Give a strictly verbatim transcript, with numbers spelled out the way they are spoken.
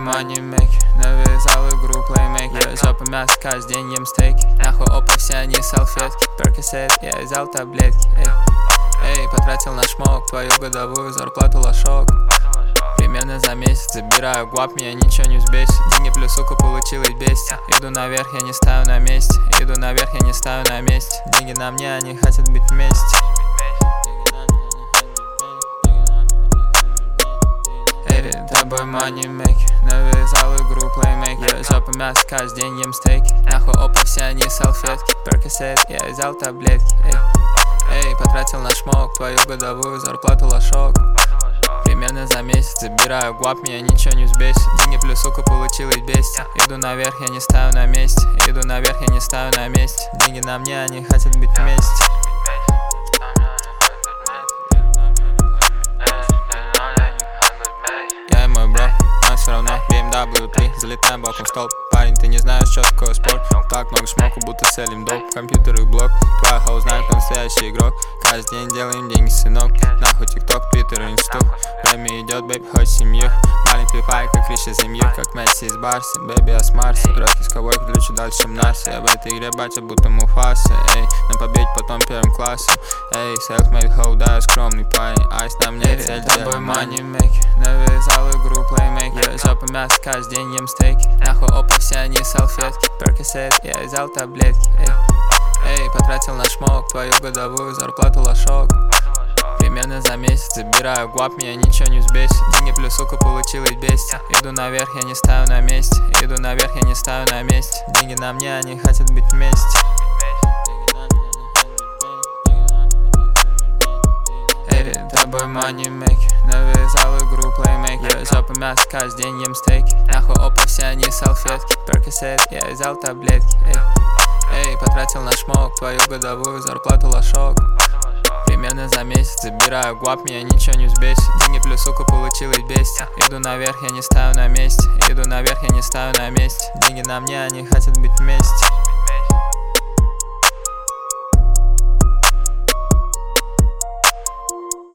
money make, навязал игру плеймейк. Я жопа мясо, каждый день ем стейки. Нахуй опа, все они салфетки. Перкисет, я взял таблетки. Эй, эй, потратил на шмок твою годовую зарплату лошок. Примерно за месяц забираю гуап, меня ничего не взбесит. Деньги плюс, сука, получилось бесить. Иду наверх, я не стою на месте. Иду наверх, я не стою на месте. Деньги на мне, они хотят быть вместе. Перед тобой money make, навязал игру плеймейк. Я жопа мясо, каждый день ем стейки. Нахуй опа, все они салфетки. Перкисет, я взял таблетки. Эй, эй, потратил на шмок твою годовую зарплату лошок. Примерно за месяц забираю гуап, меня ничего не взбесит. Деньги плюс, сука, получилось бесить. Иду наверх, я не стою на месте. Иду наверх, я не стою на месте. Деньги на мне, они хотят быть вместе. Я и мой бро, но все равно би эм дабл ю три. Залетаем боком в столб. Парень, ты не знаешь, что такое спорт. Так много шмоку, будто целим доп. Компьютер и блок. Твоя хоу знает, кто настоящий игрок. Каждый день делаем деньги, сынок. Нахуй тикток, твиттер, инсту. Время идет, бэйби, хоть семью. Маленький пай, как Риша земью. Как Месси из Барси, бэйби, я с Марса. Роки с ковой, ключу дальше, чем Наси. Я в этой игре батя, будто Муфаса. Эй, на победе потом первым классом. Эй, self-made хоу, да, я скромный парень. Айс на мне цель, тобой money make, навязал игру плеймейк. Я жопа мясо, каждый день ем стейки. Нахуй опа, все они салфетки. Перкисет, я взял таблетки. Эй, эй, потратил на шмок твою годовую зарплату лошок. Примерно за месяц забираю гуап, меня ничего не взбесит. Деньги плюс, сука, получилось бесить. Иду наверх, я не стою на месте. Иду наверх, я не стою на месте. Деньги на мне, они хотят быть вместе. Перед тобой money make, навязал игру плеймейк. Я жопа мясо, каждый день ем стейки. Нахуй опа, все они салфетки. Перкисет, я взял таблетки. Эй, эй, потратил на шмок твою годовую зарплату лошок. Примерно за месяц забираю гуап, меня ничего не взбесит. Деньги плюс, сука, получилось бесить. Иду наверх, я не стою на месте. Иду наверх, я не стою на месте. Деньги на мне, они хотят быть вместе.